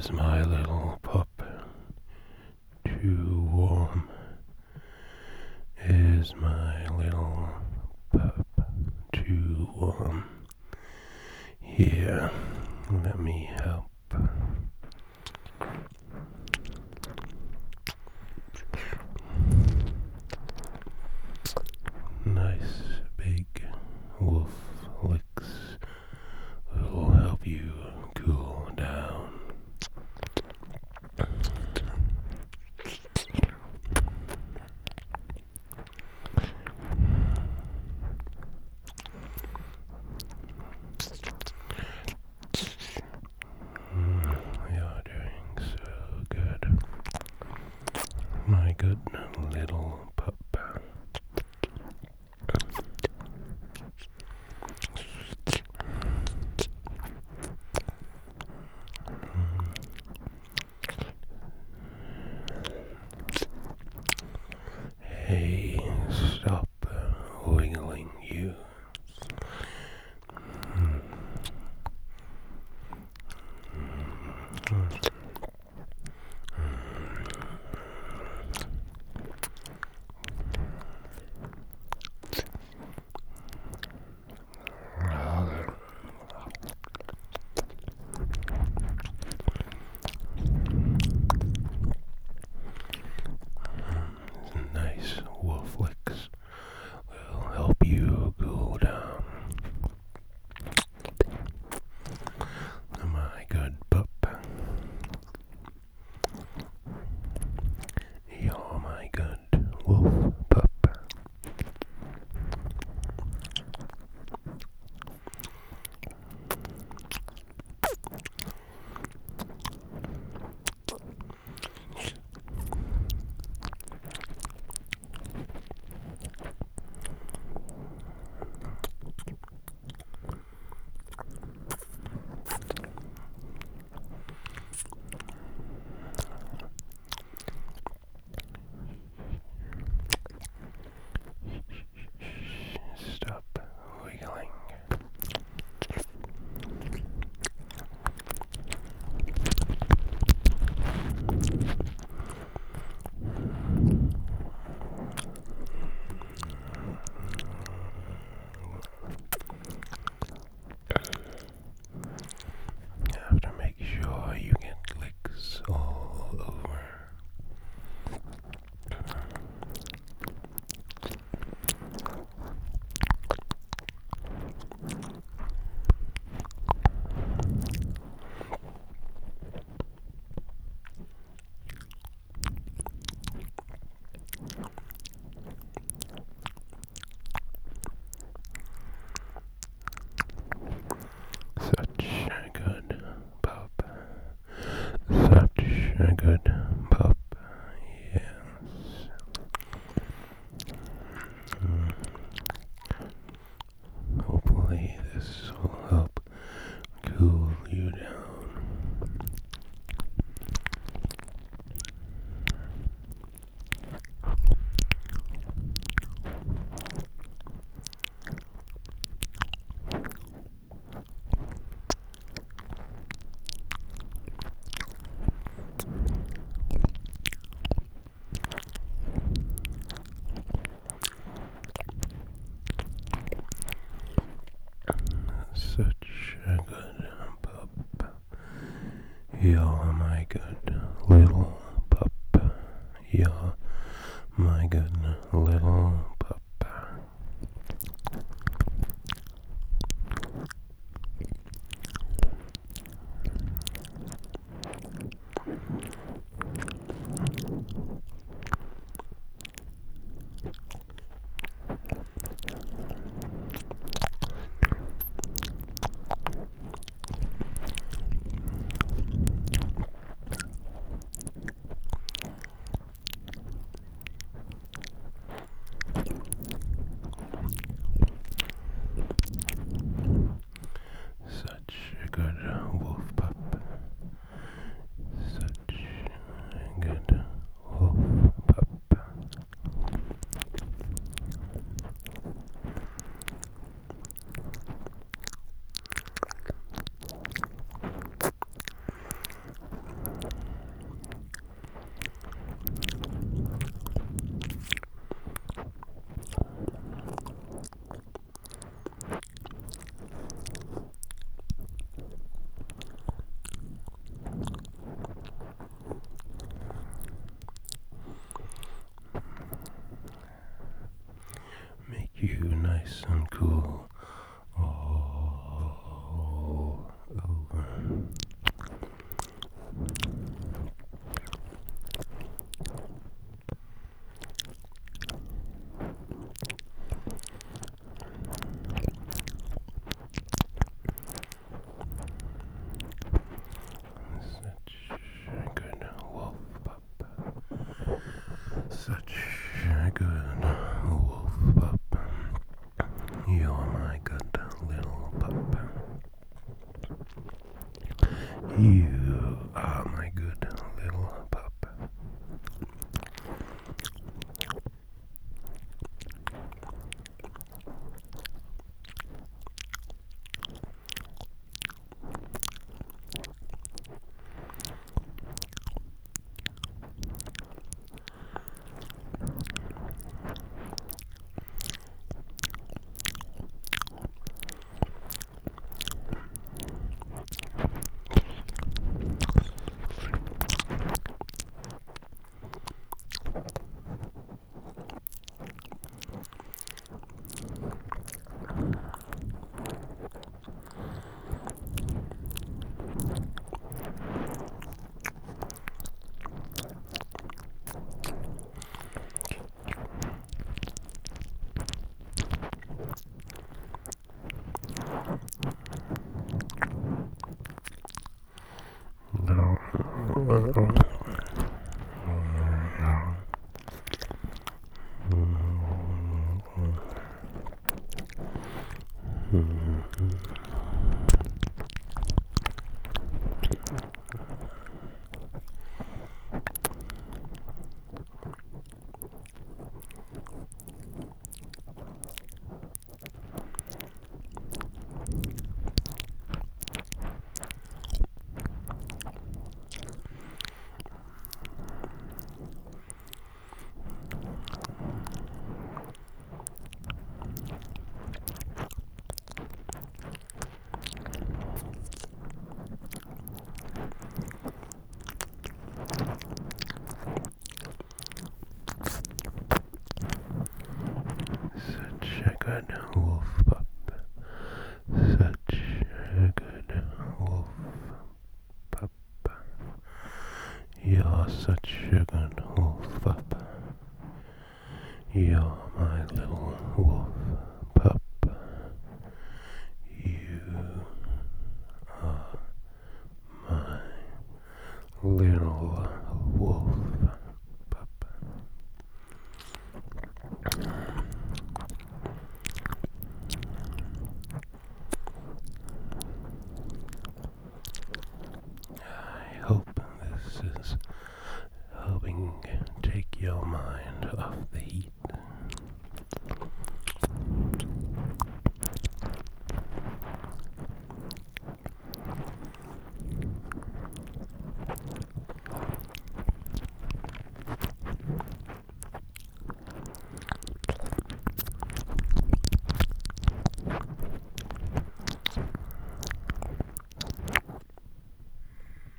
Is my little pup too warm? Is my little pup too warm? Here, let me help. Nice big wolf licks will help you cool down. You're doing so good, my good little pup. Hey, stop wiggling, you. Nice wolf licks will help you cool down. My good pup. You're my good wolf pup. Stop wiggling. You have to make sure you get licks all over. Such a good pup. Such a good pup. Yes. Hopefully this will help cool you down. Such a good pup. You're my good little pup. You're my good little pup. nice and cool all over. Such a good wolf pup. Such a good wolf pup. You're my good little pup. You are my good little pup. No.